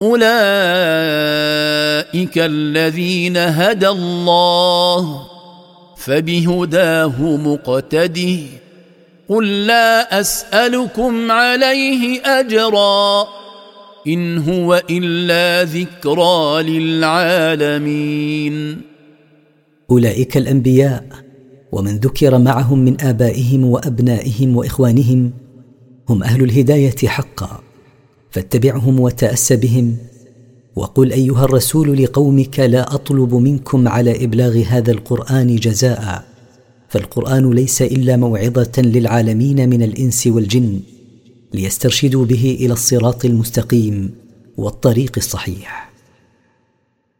أولئك الذين هدى الله فبهداه مقتده قل لا أسألكم عليه أجرا إن هو إلا ذكرى للعالمين. أولئك الأنبياء ومن ذكر معهم من آبائهم وأبنائهم وإخوانهم هم أهل الهداية حقا، فاتبعهم وتأس بهم. وقل أيها الرسول لقومك لا أطلب منكم على إبلاغ هذا القرآن جزاء، فالقرآن ليس إلا موعظة للعالمين من الإنس والجن ليسترشدوا به إلى الصراط المستقيم والطريق الصحيح.